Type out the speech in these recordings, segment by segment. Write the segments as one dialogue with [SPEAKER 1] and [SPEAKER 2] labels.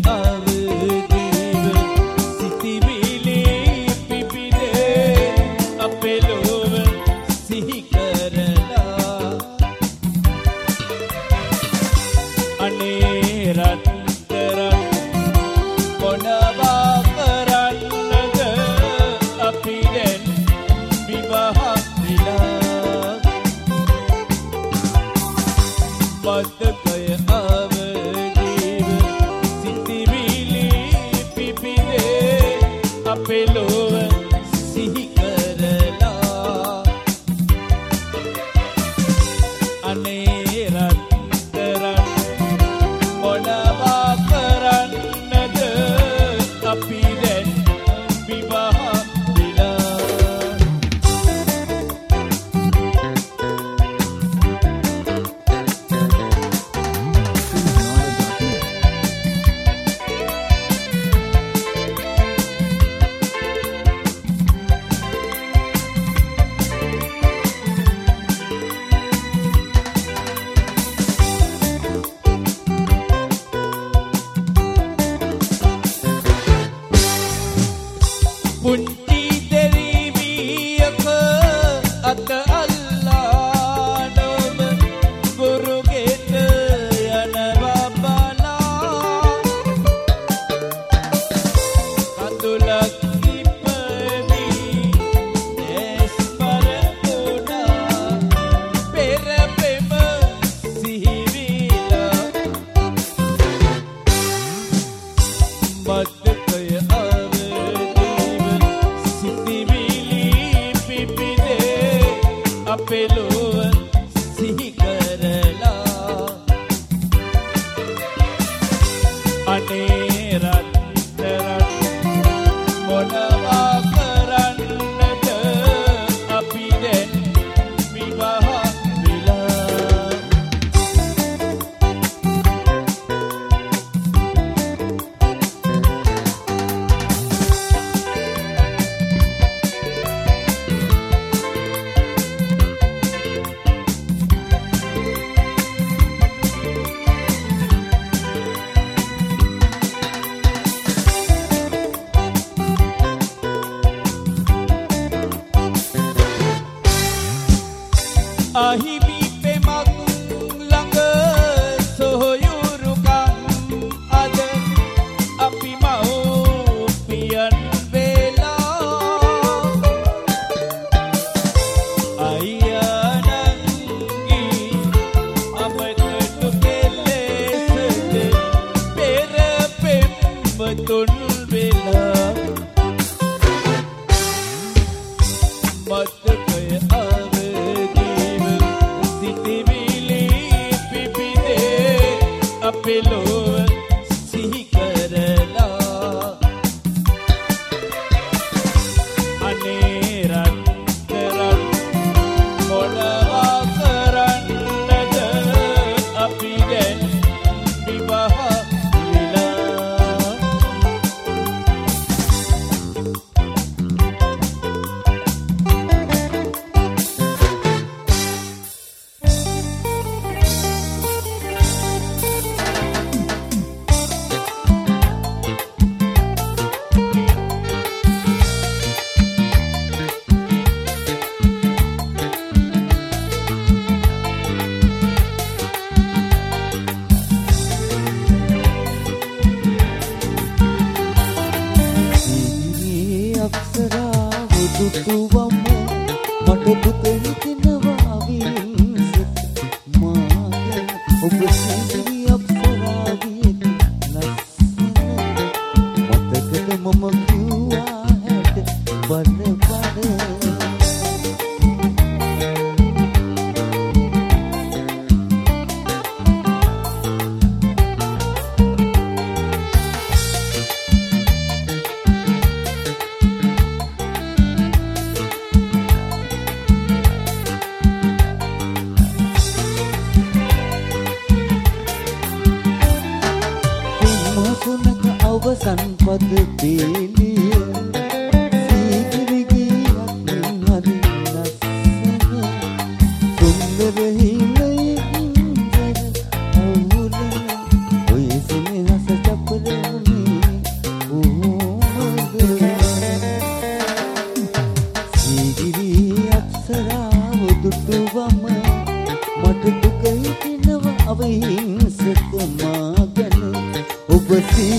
[SPEAKER 1] Sunder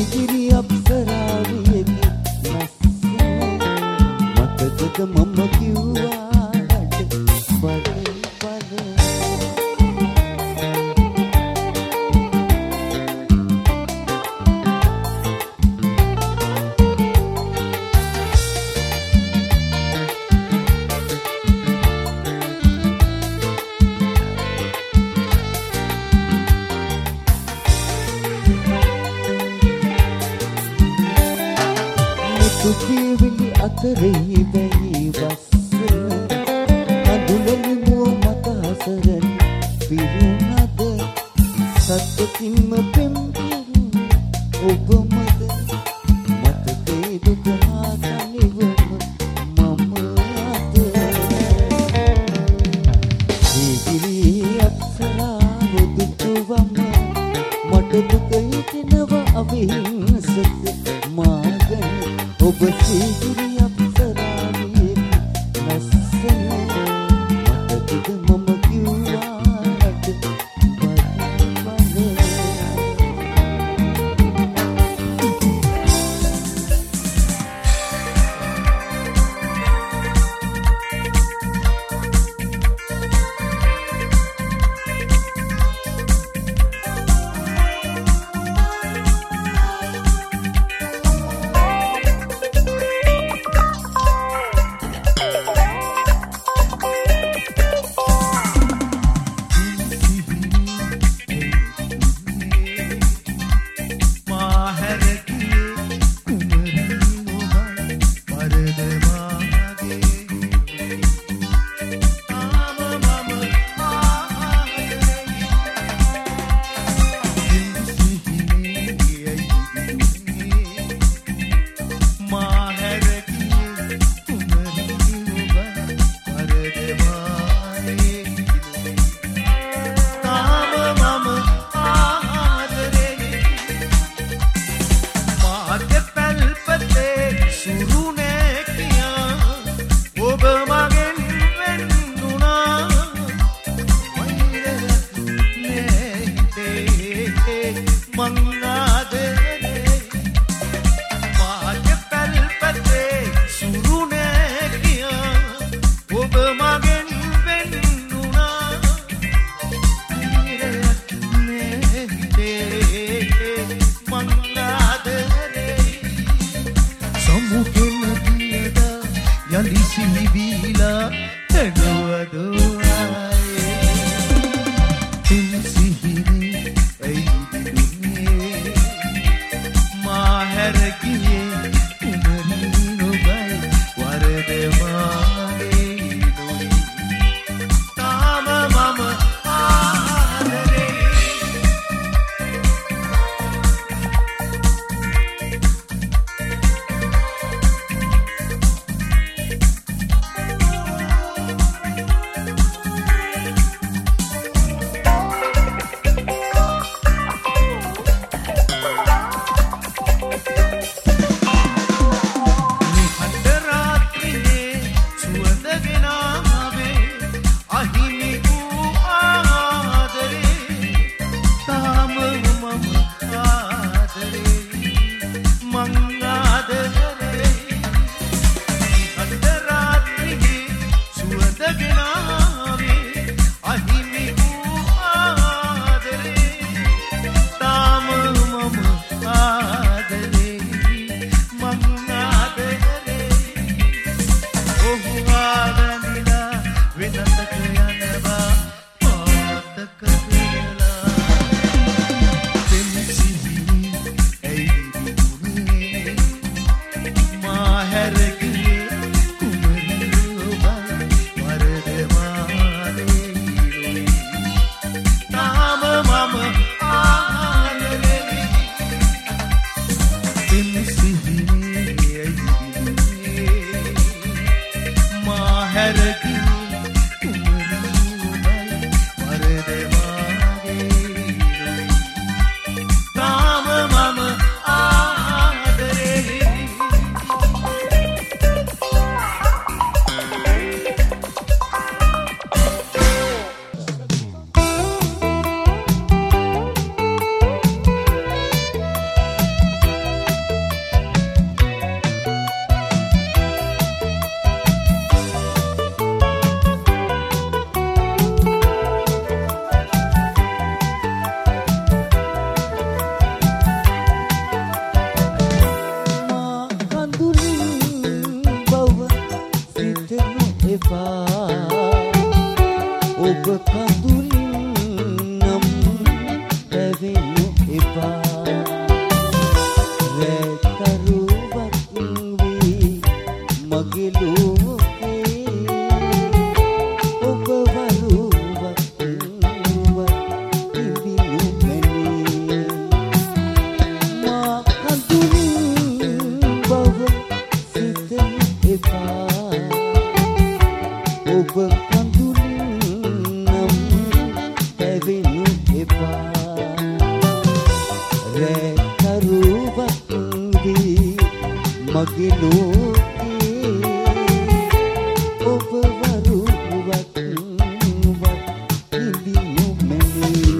[SPEAKER 1] Sigiri අප්සරාවියකි ලස්සන මතකද මම කිව්වාට බඩ සුජීවිලි අතරෙහි බැහි වස්සන අඳුලනි මුව මත හසරන පිරුණද සත්‍යකින්ම පෙම්පිරු ඔබ මද මතකේ දුකහා තනිවම මම අද සීගිරි අප්සරාව දුටුවම මට දුක හිතෙනව අවිහිංසක මාගන ඔබ සීගිරි අප්සරාවියකි ලස්සන මතකද මම කිව්වාට මගේ ලෝකේ ඔබ වරුවත් ඉඳිනු මැනේ.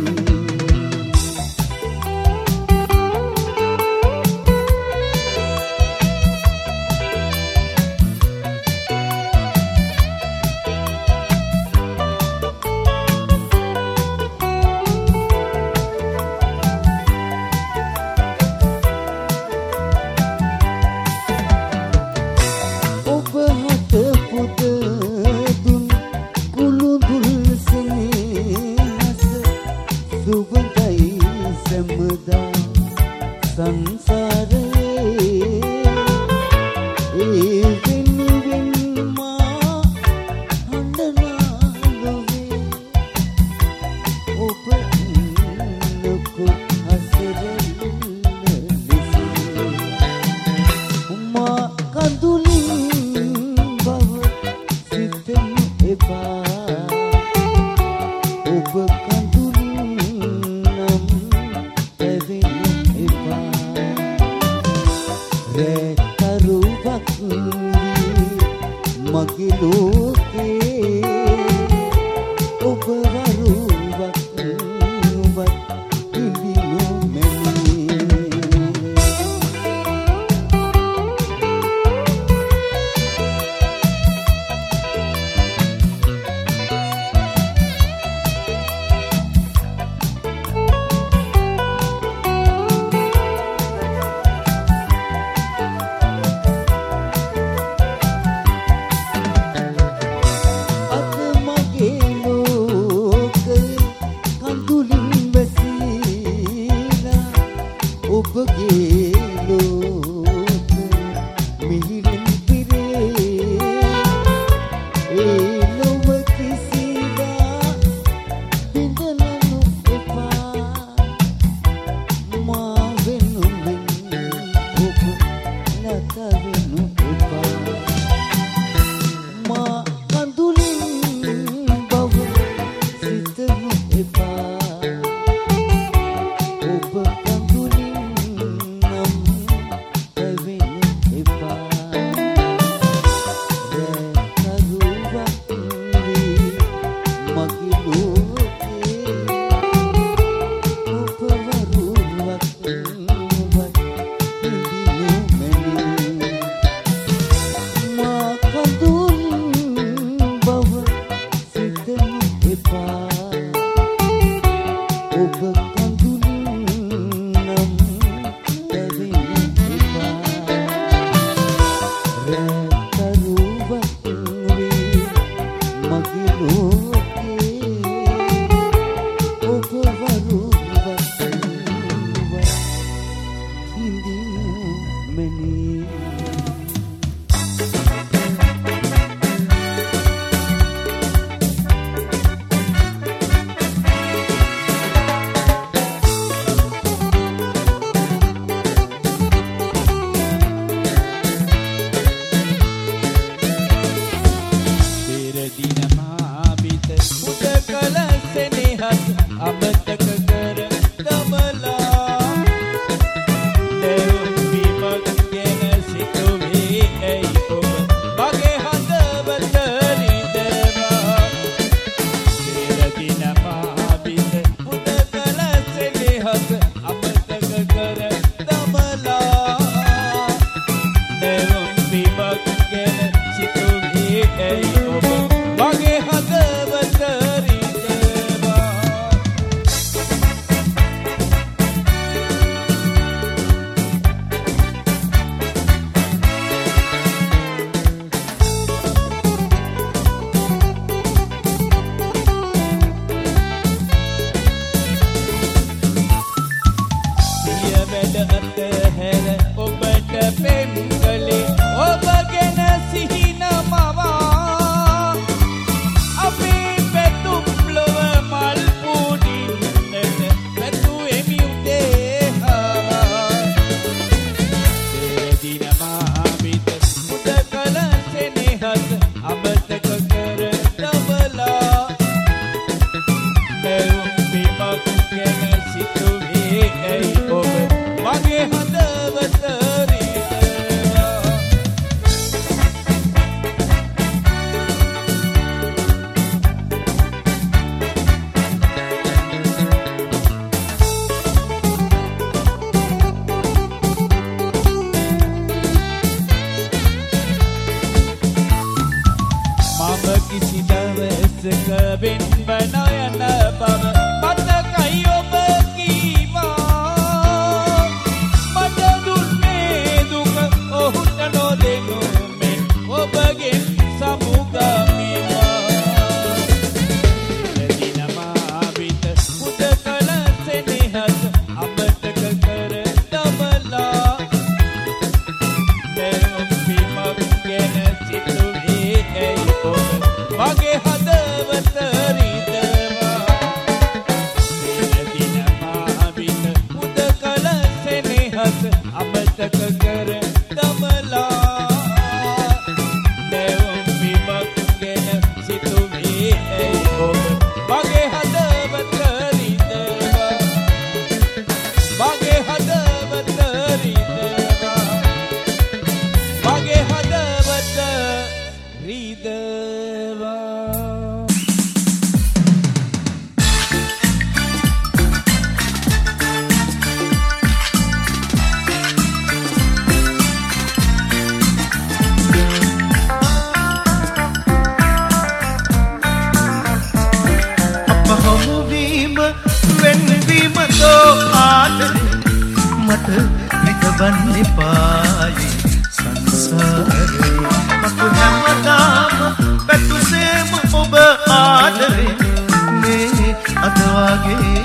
[SPEAKER 2] අමතක කර දමලා
[SPEAKER 1] අමතක කර දමලා නැවුම් බිමක් ගැන සිතුවේ ඇයි ඔබ මගේ හදවත රිදවා මගේ හදවත රිදවා මගේ හදවත රිදවා
[SPEAKER 2] මට විඳවන්න එපායි සංසාරේ මට හැමදාම පැතුසේම ඔබ ආදරේ මේ අද වාගේ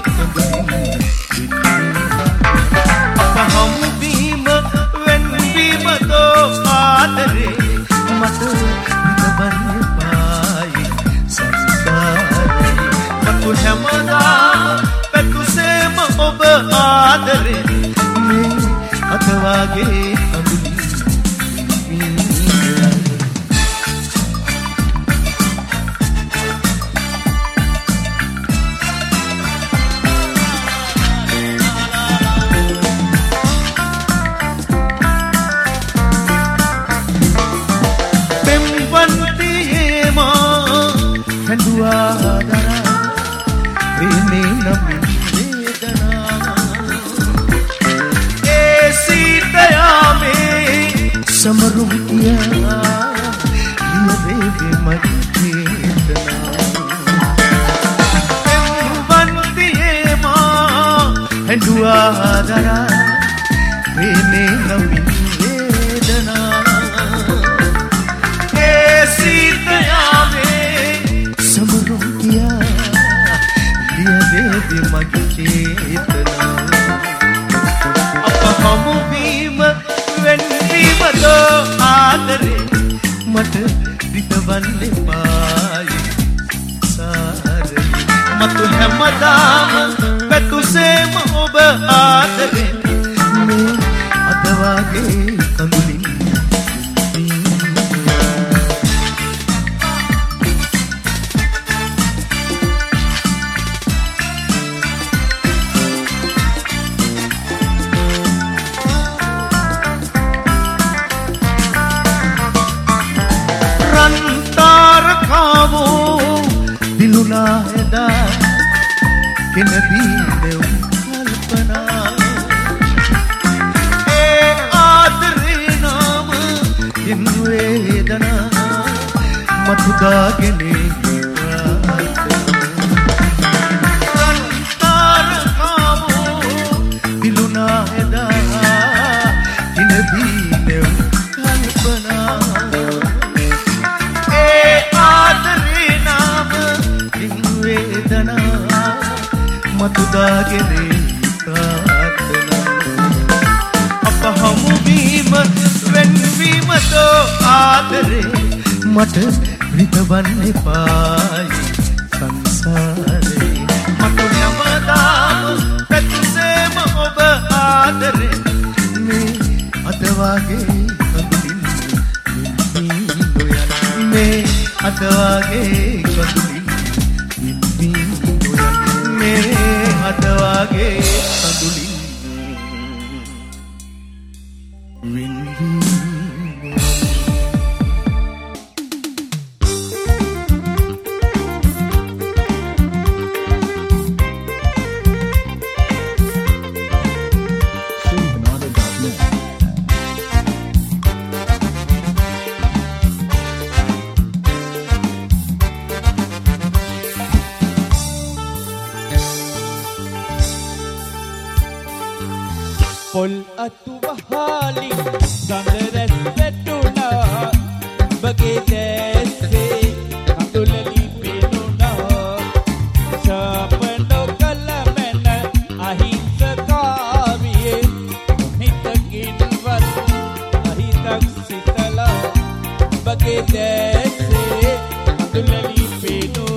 [SPEAKER 2] අප හමුවීම වෙන්වීම දෝ ආදරේ මට විඳවන්න එපායි සංසාරේ මට හැමදාම පැතුසේම ඔබ ආදරේ අතවාගේ පෙම්වන්තියේ මා හැඬුවා දරා ප්‍රේමේ නමින් समरुम किया लियवे मत बनतिए मां हंडुआ दरा प्रेमे नवीन वेदना ऐसी दया में समरुम किया लियवे मत चेतना अब हम भीम වෙන්වීමද ආදරේ මට විඳවන්න එපායි සාරේ මතු හැමදාම පැතුසේම ඔබ ආදරේ මේ අද වාගේ කඳුලින් दिलुना कि नबी ने कल्पना ए आदरे नाम इन वेदना मथुदागने दिलुना कि नबी ने कल्पना ए आदरे नाम वेदना मथुदागने प्रार्थना අප හමුවීම වෙන්වීම දෝ ආදරේ මට විඳවන්න එපායි සංසාරේ මට හැමදාම පැතුසේම ඔබ ආදරේ මේ අද වාගේ කඳුලින් මේ අද වාගේ කඳුලින් මේ අද වාගේ කඳුලින්
[SPEAKER 1] පොල් අතු වහාලි සඳ රැස් වැටුණා බගේ දැස්සේ කඳුලලි පෙනුණා සාපනෝ කලමන අහිංසකාවියේ හිතකින්වත් අහිතක් සිතලා බගේ දැස්සේ කඳුලලි පෙනුණා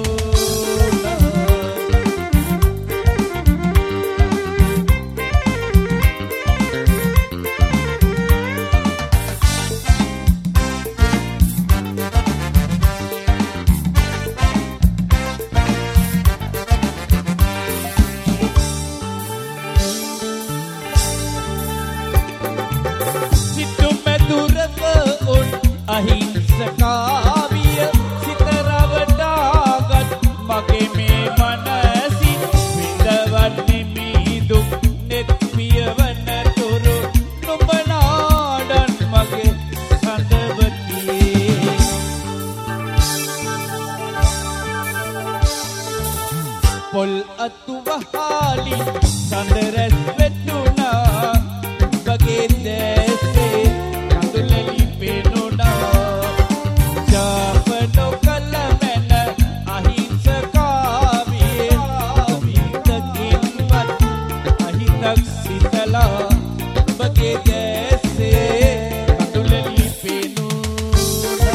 [SPEAKER 1] සඳරැස් වෙටුණා ඔබගේ දැසේ කඳුලැලි පෙනුණා ජාප නොකළ මැන අහිංසකාවිය හිතකින්වත් අහිතක් සිතලා ඔබගේ දැසේ කඳුලැලි පෙනුණා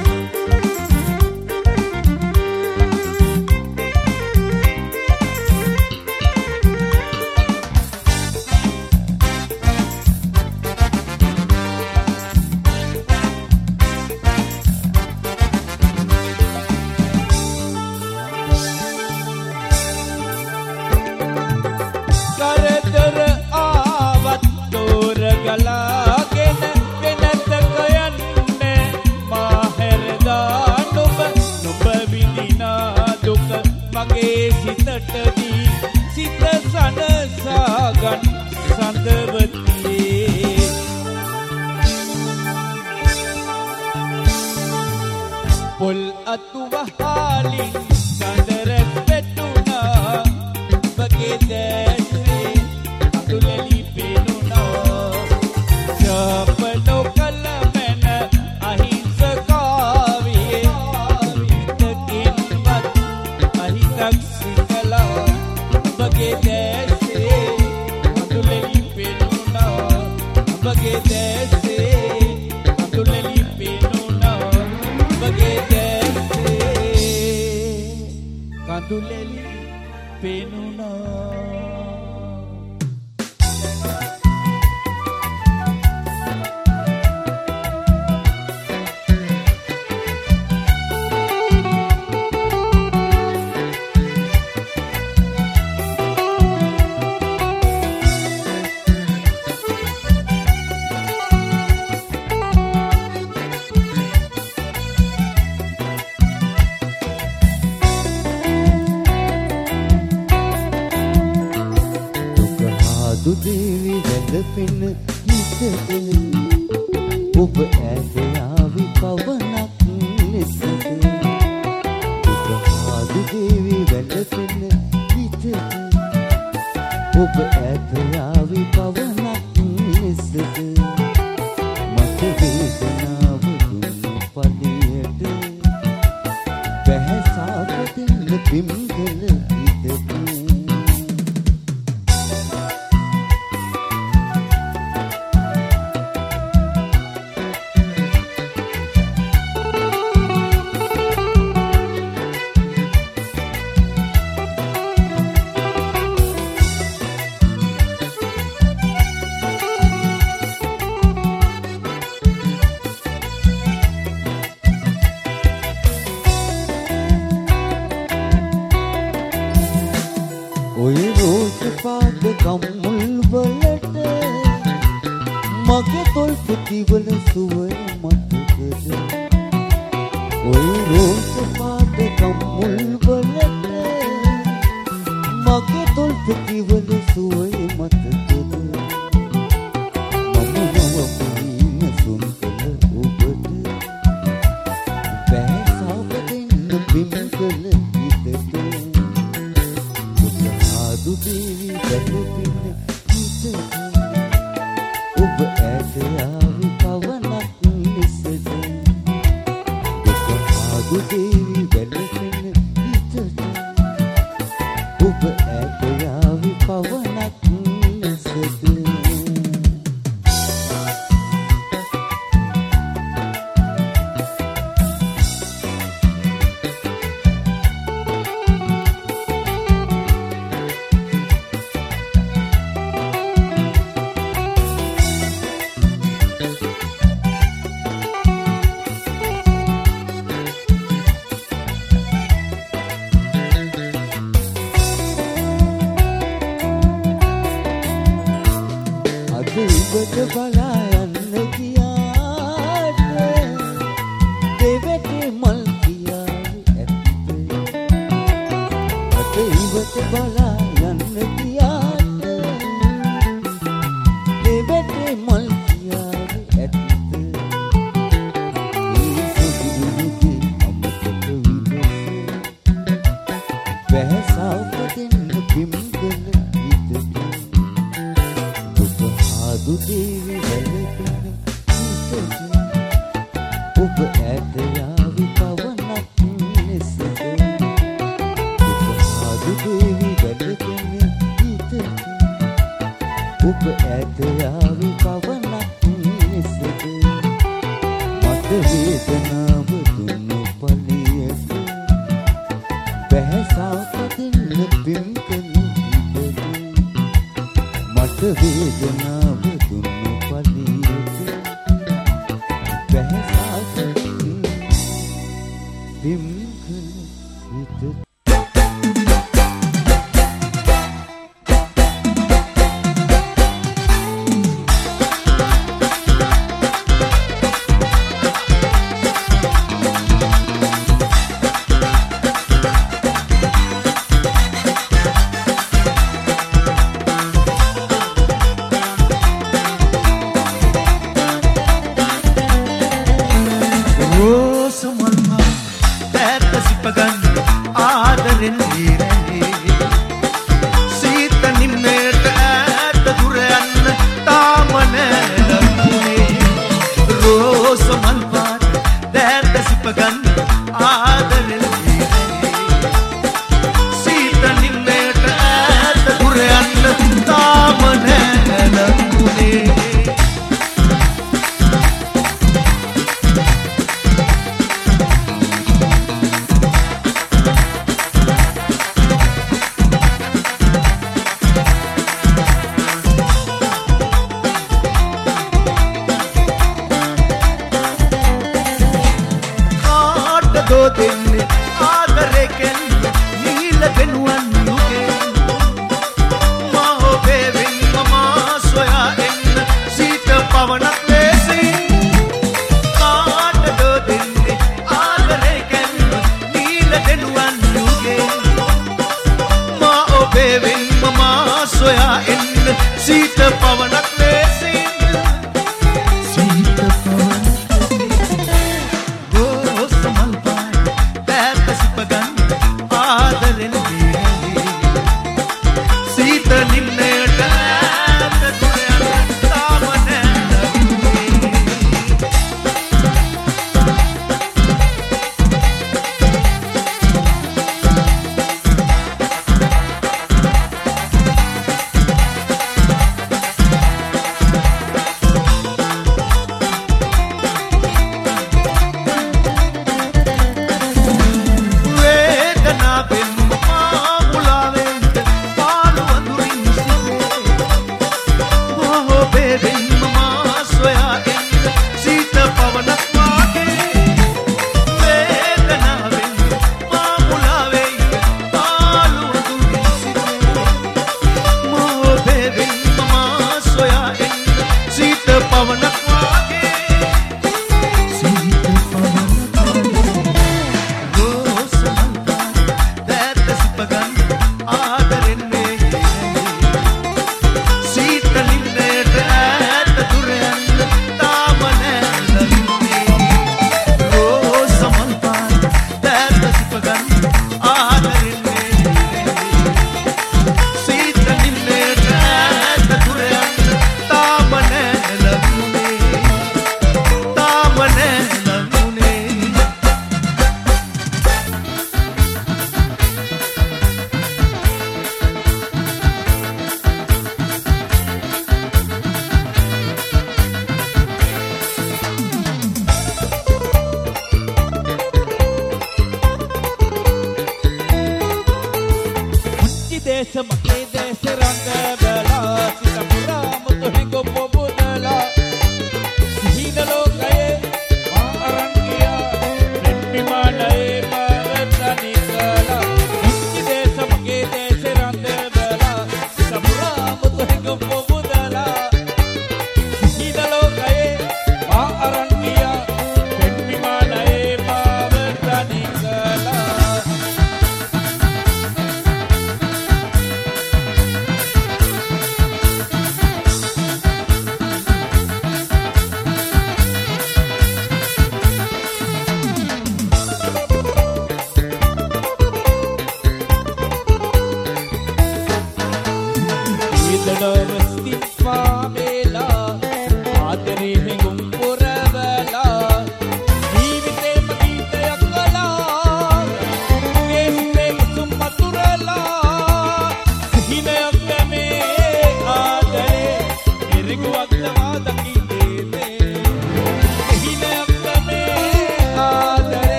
[SPEAKER 1] කරදර ආවත් දෝර ගලාගෙන වෙනතක යන්නේ මාහැරදා නුඹ විඳිනා දුක මගේ සිතට දී සිත සනසාගත් සඳවතියේ පොල් අතු වහාලින් සඳරැස් වැටුණා ඔබගේ දැසේ කඳුලැලි පෙනුණා ජාප නොකළ මැන අහිංසකාවිය හිතකින්වත් අහිතක් සිතලා ඔබගේ දැසේ කඳුලැලි පෙනුණා ඔබගේ දැසේ කඳුලැලි පෙනුණා ඔබගේ දැසේ කඳුලැලි පෙනුණා
[SPEAKER 3] දුදේවි වැඳපෙන හිතට ඔබ ඈත යාවි පවනක් ලෙසද දුදේවි වැඳපෙන හිතට ඔබ ඈත යාවි පවනක් ලෙසද මට වේදනාව දුන්න පලියට බැහැසාපදින්න පිම්ගල හිතට ඔය රෝස පාද කම්මුල් වලට මගේ තොල් පුතිවල සුවය මතකද ඔය රෝස පාද කම්මුල් වලට මගේ තොල් පුතිවල සුවය මතකද මම යවපුරින සුන්කල ඔබට බෑසාපදින්න පිම්කල හිතට දුදේවි වැඳපෙන හිතට ඔබ ඈත යාවි පවනක් ලෙසද දුදේවි වැඳපෙන හිතට ඔබ ඈත යාවි පවනක් ලෙසද ඉවත බලා යන්න ගියාට දෙවැටි මල් කියාවේ ඇත්ත ඉවත බලා යන්න ගියාට දෙවැටි මල් කියාවේ ඇත්ත ඒ සුදුරුගේ අමතක විදසේ බැහැසාව දෙන්න පිම්ගල විදසේ වේදනාව දුන්නු පලියට බැහැසාපදින්න පිම් කළ හිතට මට වේදනාව දුන්නු පලියට බැහැසාපදින්න පිම් කළ හිතට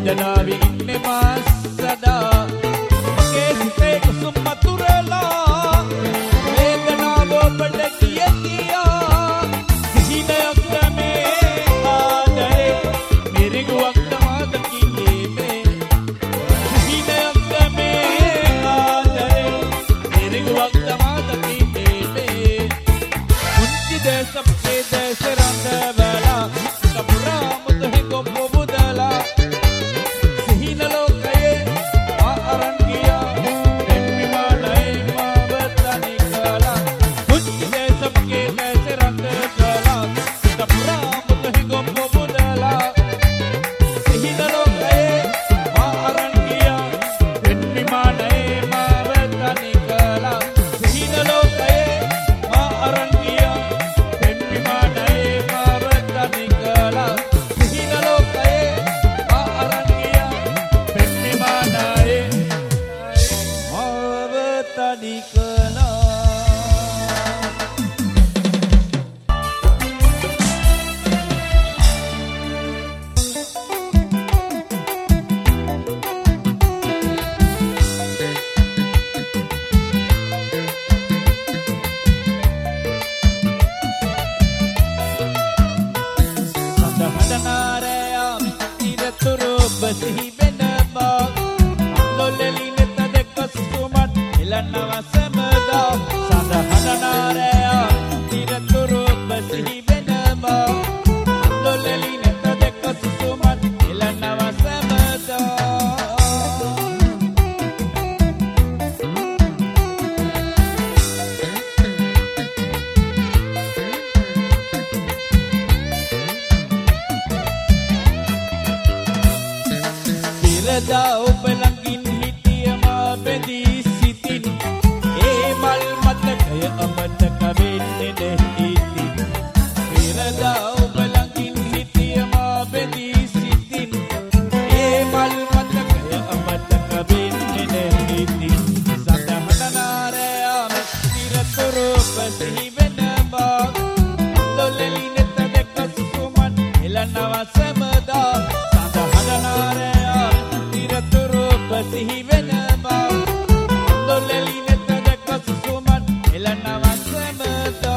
[SPEAKER 1] වේදනාවේ ඉන්නේ මා සදා මගේ හිතේ කුසුම් මතුරලා වේදනාව ඔබට කියතියා සිහිනයක් මේ ආදරේ මිරිඟුවක් තමාද කියේ මේ සිහිනයක් මේ ආදරේ මිරිඟුවක් තමාද කියේ මේ මුංචි දේශපේ දේශරන්දවලා කපුරා මුතෙ කොප්පු බුදලා සිහින ලෝකයේ ආ අරන් ගියා දෙම්මිමාලයි මාවතනි කලා මුංචි දේශපේ දේශරන්දවලා කපුරා මුතෙ කොප්පු බුදලා සිහින ලෝකයේ ආ අරන් ගියා දෙම්මිමාලයි මාවතනි කලා සිහින ලෝකයේ ආ අරන් ගියා දෙම්මිමාලයි මාවතනි කලා සිහින ලෝකයේ ආ අරන් ගියා දෙම්මිමාලයි මාවතනි කලා සඳහනනාරයා ඉරතුරු බසිහි වෙනවා ලොලෙලිනෙත දෙක සුමත් එලන්නව සමදා සඳහනනාරයා ඉරතුරු බසිහි වෙනවා ලොලෙලිනෙත දෙක සුමත් එලන්නව සමදා පිරදා ඔබ ළඟින් හිටිය මා බැඳී සිටින් ඒ මල් මතකය අමතක වෙන්නේ නැති ඉතින් පිරදා ඔබ ළඟින් හිටිය මා බැඳී සිටින් ඒ මල් මතකය අමතක වෙන්නේ නැති ඉතින් සඳහනනාරයා ඉරතුරු බසිහි වෙනවා ලොලෙලිනෙත දෙක සුමත් එලනවා සමදා සඳහනනාරයා ඉරතුරු බසිහි වෙනවා ලොලෙලිනෙත දෙක සුමත් එලනවා සමදා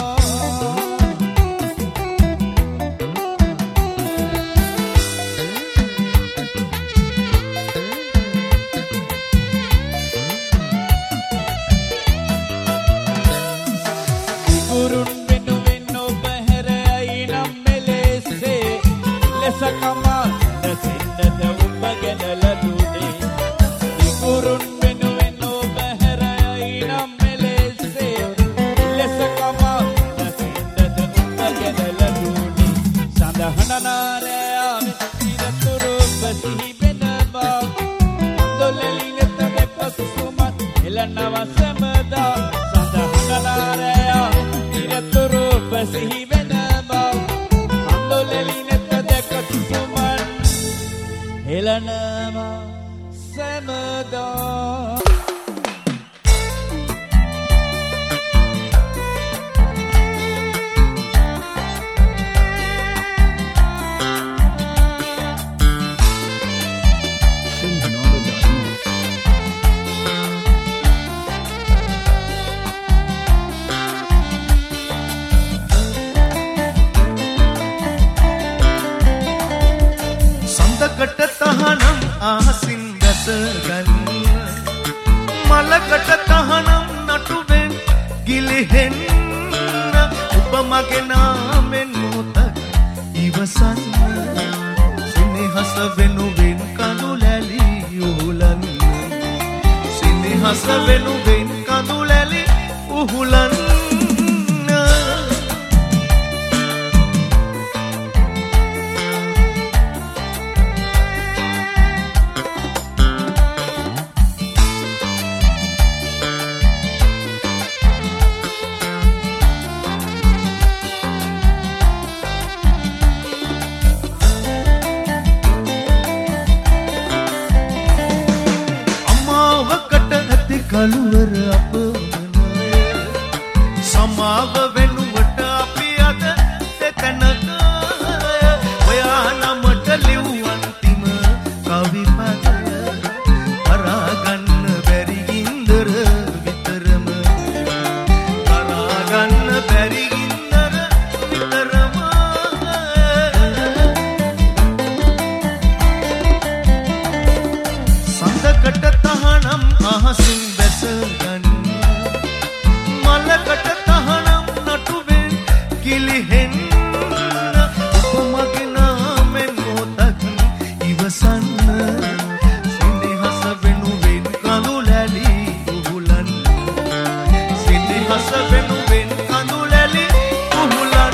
[SPEAKER 1] ගුරුන් වෙනුවෙන් ඔබ හැරයි නම් මෙලෙසේ ලෙස කමා නැසින්නද ඔබ ගැන ලදුනේ ගුරුන් වෙනුවෙන් ඔබ හැරයි නම් මෙලෙසේ ලෙස කමා නැසින්නද ඔබ ගැන ලදුනේ සඳහනනාරයා ඉරතුරු බසිහි වෙනවා ලොලෙලිනෙත දෙක සුමත් එලනවා සමදා සඳහනනාරයා ඉරතුරු බසිහි වෙනවා ලොලෙලිනෙත දෙක සුමත් එලනවා සමදා
[SPEAKER 2] සඳකට තහනම් ආසින් දැස ගන්න මලකට තහනම් නටුවෙන් ගිලිහෙන්න ඔබ මගේ නාමෙන් මොතක් ඉවසන්න සිනහස වෙනුවෙන් කඳු ලැලි උහුලන්න සිනහස වෙනුවෙන් කඳු ලැලි උහුලන්න කළුවර අපනය සමාව වෙනුවට අපි අද දෙතැනක ඔයා නමට ලිව් අන්තිම අහසින් බැසගන්න මලකට තහනම් නටුවෙන් කිලිහෙන්න උපමගේ නාමෙන් මොහොතක් ඉවසන්න සෙනෙහස වෙනුවෙන් කඳු ලැලි උහුලන්න සෙනෙහස වෙනුවෙන් කඳු ලැලි උහුලන්න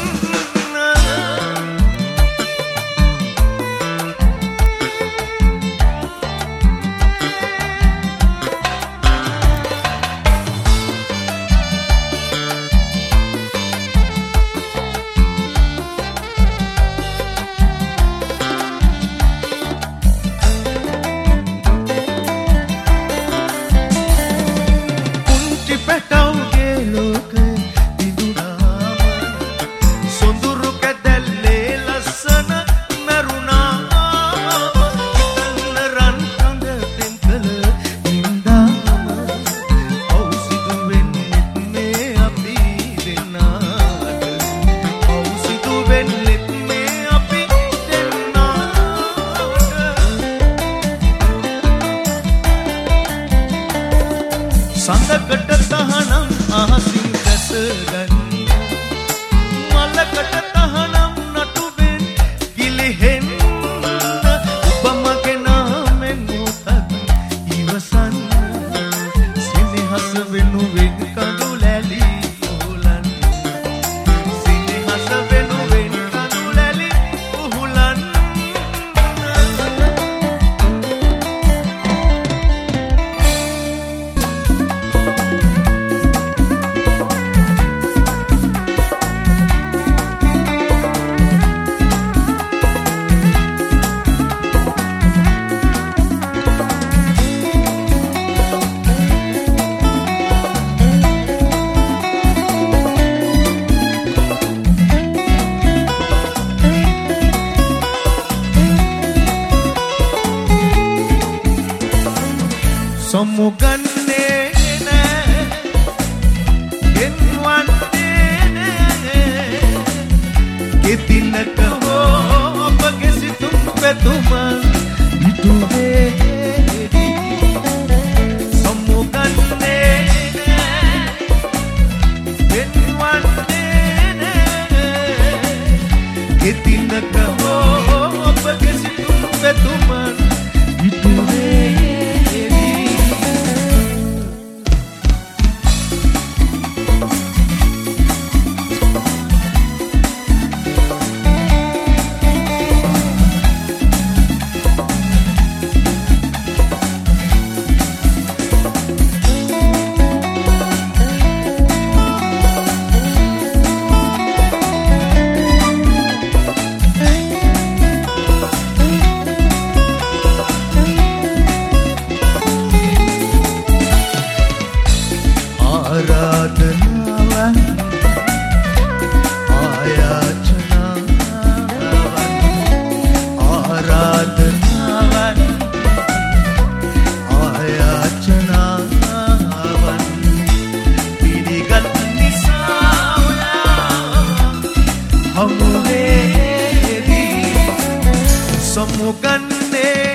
[SPEAKER 2] සඳකට තහනම් අහසින් දැසගන්න මලකට තහනම් නටුවෙන් ගිලිහෙන්න උපමගේ නාමෙන් මොහොතක් ඉවසන්න සෙනෙහස වෙනුවෙන් කඳු ලැලි උහුලන්න සෙනෙහස වෙනුවෙන් කඳු ලැලි උහුලන්න සමුගන්නේ නෑ ගෙන්වන්නේ නෑ කෙතිනක හෝ ඔබගේ සිතුම් පැතුම ඉටුවේවි සමුගන්නේ නෑ ගෙන්වන්නේ නෑ කෙතිනක හෝ ඔබගේ සිතුම් පැතුම ඉටුවේවි ආරාධනාවන් ආයාචනාවන් පිළිගත් නිසා හමුවේදී සමුගන්නේ